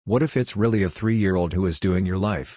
What if it's really a 3-year-old who is doing your life?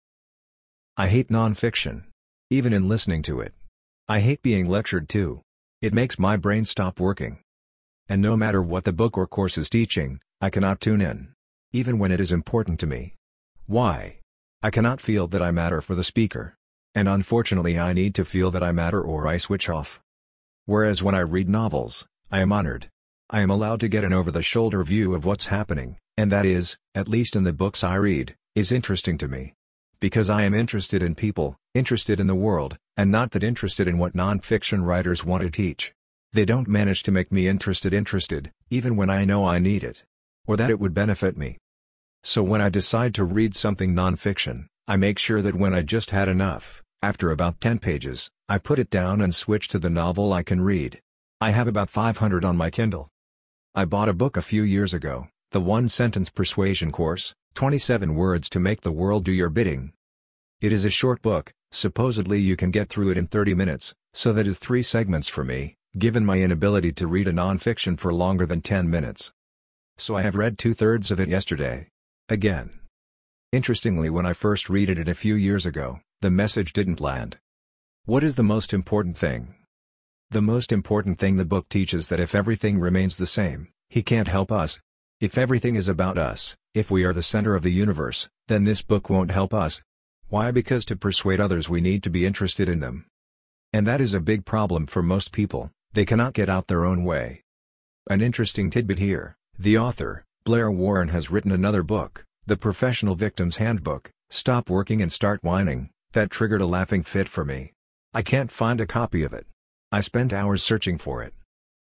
I hate nonfiction. Even in listening to it. I hate being lectured to. It makes my brain stop working. And no matter what the book or course is teaching, I cannot tune in. Even when it is important to me. Why? I cannot feel that I matter for the speaker. And unfortunately I need to feel that I matter or I switch off. Whereas when I read novels, I am honored. I am allowed to get an over-the-shoulder view of what's happening, and that is, at least in the books I read, is interesting to me. Because I am interested in people, interested in the world, and not that interested in what non-fiction writers want to teach. They don't manage to make me interested, even when I know I need it. Or that it would benefit me. So when I decide to read something non-fiction, I make sure that when I just had enough, after about 10 pages, I put it down and switch to the novel I can read. I have about 500 on my Kindle. I bought a book a few years ago, the One-Sentence Persuasion Course, 27 Words to Make the World Do Your Bidding. It is a short book, supposedly you can get through it in 30 minutes, so that is 3 segments for me, given my inability to read a non-fiction for longer than 10 minutes. So I have read 2/3 of it yesterday. Again. Interestingly, when I first read it a few years ago, the message didn't land. What is the most important thing? The most important thing the book teaches that if everything remains the same, he can't help us. If everything is about us, if we are the center of the universe, then this book won't help us. Why? Because to persuade others we need to be interested in them. And that is a big problem for most people, they cannot get out their own way. An interesting tidbit here, the author, Blair Warren, has written another book, The Professional Victim's Handbook, Stop Working and Start Whining, that triggered a laughing fit for me. I can't find a copy of it. I spent hours searching for it.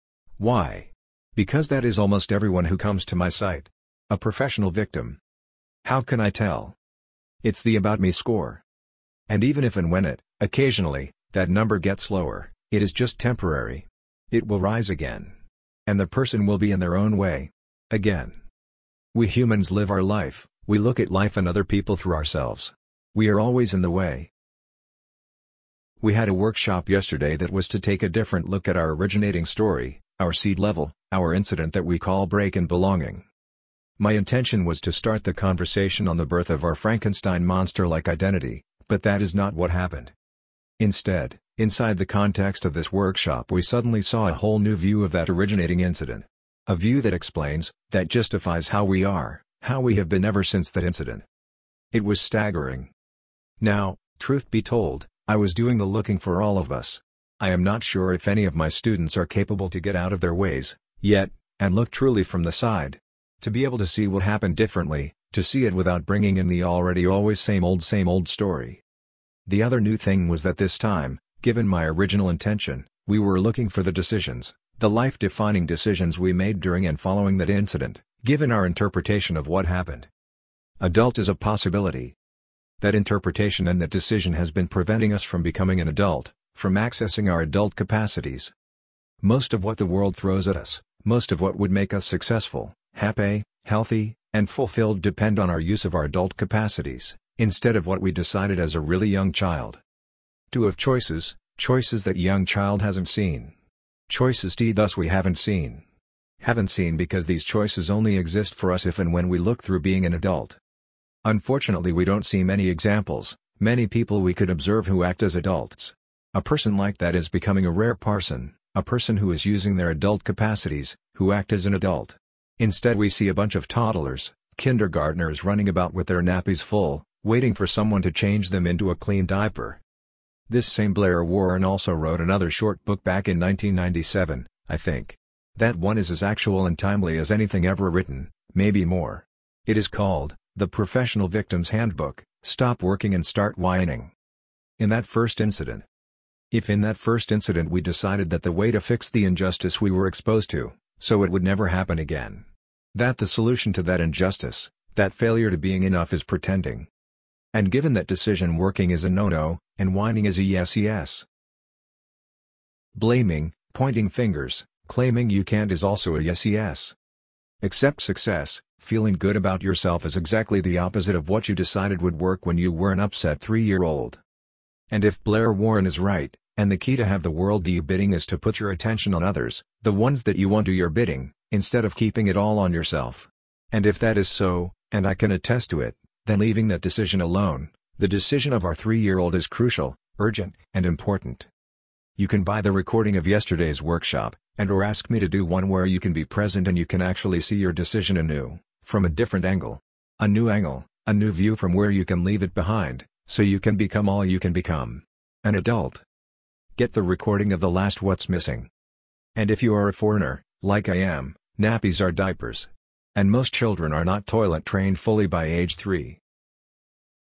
Why? Because that is almost everyone who comes to my site. A professional victim. How can I tell? It's the About Me score. And even if and when it, occasionally, that number gets lower, it is just temporary. It will rise again. And the person will be in their own way. Again. We humans live our life, we look at life and other people through ourselves. We are always in the way. We had a workshop yesterday that was to take a different look at our originating story, our seed level, our incident that we call break and belonging. My intention was to start the conversation on the birth of our Frankenstein monster-like identity, but that is not what happened. Instead, inside the context of this workshop we suddenly saw a whole new view of that originating incident. A view that explains, that justifies how we are, how we have been ever since that incident. It was staggering. Now, truth be told, I was doing the looking for all of us. I am not sure if any of my students are capable to get out of their ways, yet, and look truly from the side. To be able to see what happened differently, to see it without bringing in the already always same old story. The other new thing was that this time, given my original intention, we were looking for the decisions, the life-defining decisions we made during and following that incident, given our interpretation of what happened. Adult is a possibility. That interpretation and that decision has been preventing us from becoming an adult, from accessing our adult capacities. Most of what the world throws at us, most of what would make us successful, happy, healthy, and fulfilled depend on our use of our adult capacities, instead of what we decided as a really young child. To have choices that young child hasn't seen. Choices thus we haven't seen. Haven't seen because these choices only exist for us if and when we look through being an adult. Unfortunately we don't see many examples, many people we could observe who act as adults. A person like that is becoming a rare person, a person who is using their adult capacities, who act as an adult. Instead we see a bunch of toddlers, kindergartners running about with their nappies full, waiting for someone to change them into a clean diaper. This same Blair Warren also wrote another short book back in 1997, I think. That one is as actual and timely as anything ever written, maybe more. It is called, The Professional Victim's Handbook, Stop Working and Start Whining. In that first incident. If in that first incident we decided that the way to fix the injustice we were exposed to, so it would never happen again. That the solution to that injustice, that failure to being enough is pretending. And given that decision working is a no-no, and whining is a yes. Blaming, pointing fingers, claiming you can't is also a yes. Accept success, feeling good about yourself is exactly the opposite of what you decided would work when you were an upset 3-year-old. And if Blair Warren is right, and the key to have the world do your bidding is to put your attention on others, the ones that you want do your bidding, instead of keeping it all on yourself. And if that is so, And I can attest to it, then leaving that decision alone, the decision of our 3-year-old is crucial, urgent, and important. You can buy the recording of yesterday's workshop, and/or ask me to do one where you can be present and you can actually see your decision anew, from a different angle. A new angle, a new view from where you can leave it behind, so you can become all you can become. An adult. Get the recording of the last What's Missing. And if you are a foreigner, like I am, nappies are diapers. And most children are not toilet trained fully by age 3.